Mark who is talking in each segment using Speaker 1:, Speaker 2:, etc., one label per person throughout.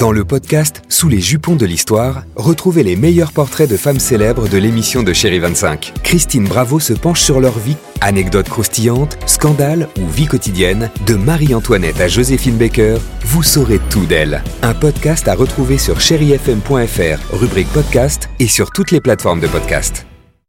Speaker 1: Dans le podcast Sous les jupons de l'histoire, retrouvez les meilleurs portraits de femmes célèbres de l'émission de Chérie 25. Christine Bravo se penche sur leur vie. Anecdotes croustillantes, scandales ou vie quotidienne, de Marie-Antoinette à Joséphine Baker, vous saurez tout d'elle. Un podcast à retrouver sur chérifm.fr, rubrique podcast et sur toutes les plateformes de podcast.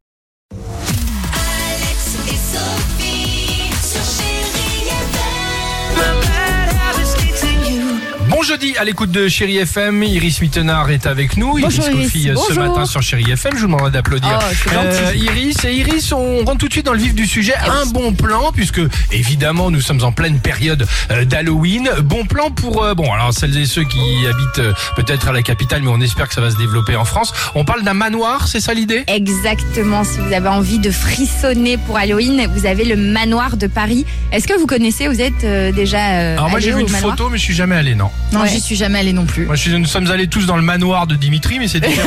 Speaker 2: Bon jeudi à l'écoute de Chérie FM, Iris Mittenard est avec nous.
Speaker 3: Bonjour,
Speaker 2: Iris Coffey ce matin sur Chérie FM, je vous demanderai d'applaudir. Iris, on rentre tout de suite dans le vif du sujet. Un bon plan, puisque évidemment nous sommes en pleine période d'Halloween. Bon plan pour, alors celles et ceux qui habitent peut-être à la capitale, mais on espère que ça va se développer en France. On parle d'un manoir, c'est ça l'idée ?
Speaker 3: Exactement, si vous avez envie de frissonner pour Halloween, vous avez le manoir de Paris. Est-ce que vous connaissez, vous êtes déjà
Speaker 2: Alors moi j'ai vu une photo, mais je suis jamais allé, non.
Speaker 4: Non, j'y suis jamais allée non plus.
Speaker 2: Moi, nous sommes allés tous dans le manoir de Dimitri, mais c'est différent.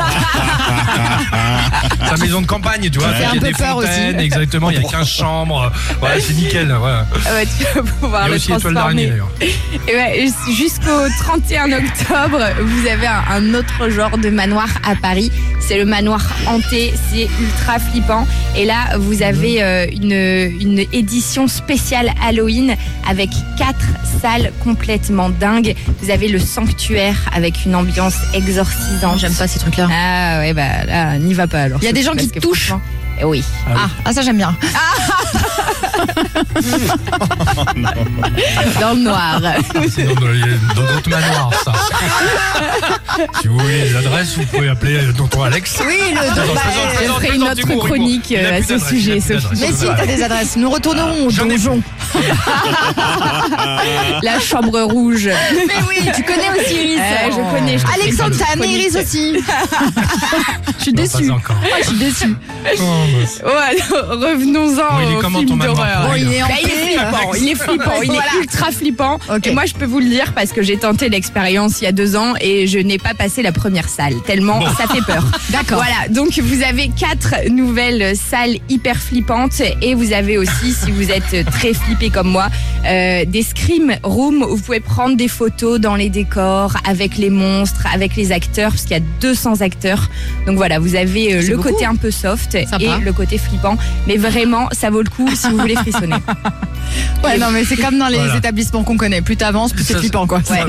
Speaker 2: Sa maison de campagne, tu vois.
Speaker 4: Ça fait un peu peur aussi.
Speaker 2: Exactement, il y a 15 chambres. Ouais, c'est nickel. Ouais.
Speaker 3: Tu vas pouvoir
Speaker 2: Il y a
Speaker 3: le
Speaker 2: aussi Étoile d'araignée
Speaker 3: transformer.
Speaker 2: d'ailleurs.
Speaker 3: Et jusqu'au 31 octobre, vous avez un autre genre de manoir à Paris. C'est le manoir hanté, c'est ultra flippant. Et là, vous avez une édition spéciale Halloween avec 4 salles complètement dingues. Vous avez le sanctuaire avec une ambiance exorcisante.
Speaker 4: J'aime pas ces trucs-là.
Speaker 3: Ah ouais, bah là, n'y va pas alors.
Speaker 4: Il y a des gens qui
Speaker 3: Parce que
Speaker 4: touchent.
Speaker 3: franchement, oui.
Speaker 4: Ah, ça j'aime bien.
Speaker 3: Dans le noir.
Speaker 2: C'est dans d'autres manoirs, ça. Si vous voulez les adresses, vous pouvez appeler tonton Alex.
Speaker 4: Oui,
Speaker 3: Je ferai une autre chronique à ce sujet, Sophie.
Speaker 4: Mais si, t'as des adresses. Nous retournerons au donjon.
Speaker 3: La chambre rouge.
Speaker 4: Mais oui, tu connais aussi Iris.
Speaker 3: Je connais.
Speaker 4: Alexandre, t'as amené Iris aussi. Je suis déçue.
Speaker 2: Pas encore.
Speaker 4: Je suis déçue.
Speaker 3: Oh, alors, revenons-en
Speaker 2: il est
Speaker 3: au
Speaker 2: comment,
Speaker 3: film
Speaker 2: ton manoir
Speaker 3: d'horreur.
Speaker 2: Bon,
Speaker 4: il est
Speaker 3: Bah, il est flippant, il est
Speaker 4: Voilà.
Speaker 3: ultra flippant.
Speaker 4: Ok.
Speaker 3: Et moi, je peux vous le dire parce que j'ai tenté l'expérience il y a 2 ans et je n'ai pas passé la première salle, tellement ça fait peur.
Speaker 4: D'accord.
Speaker 3: Voilà, donc vous avez 4 nouvelles salles hyper flippantes et vous avez aussi, si vous êtes très flippé comme moi, des scream rooms où vous pouvez prendre des photos dans les décors avec les monstres, avec les acteurs, parce qu'il y a 200 acteurs. Donc voilà, vous avez le
Speaker 4: beaucoup.
Speaker 3: côté un peu soft
Speaker 4: Sympa.
Speaker 3: et le côté flippant. Mais vraiment, ça vaut le coup si vous voulez frissonner.
Speaker 4: Ouais, non, mais c'est comme dans les
Speaker 2: Voilà.
Speaker 4: établissements qu'on connaît. Plus t'avances, plus c'est
Speaker 2: Ça,
Speaker 4: flippant, quoi.
Speaker 3: Ouais.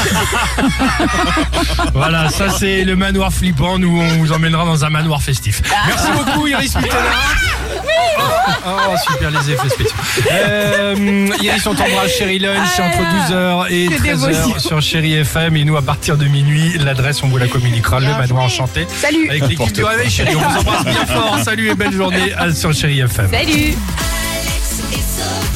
Speaker 2: Voilà, ça c'est le manoir flippant. Nous, on vous emmènera dans un manoir festif. Merci beaucoup, Iris Mittenard. Oh, super les effets spéciaux. Iris, on t'embrasse, Chérie Lunch, c'est entre 12h et
Speaker 3: que
Speaker 2: 13h
Speaker 3: d'émotion.
Speaker 2: sur Chérie FM. Et nous, à partir de minuit, l'adresse, on vous la communiquera, le manoir enchanté.
Speaker 3: Salut.
Speaker 2: Avec l'équipe du Réveil, Chérie. On vous embrasse bien fort. Salut et belle journée sur Chérie FM.
Speaker 3: Salut.
Speaker 5: Alex et Sophie.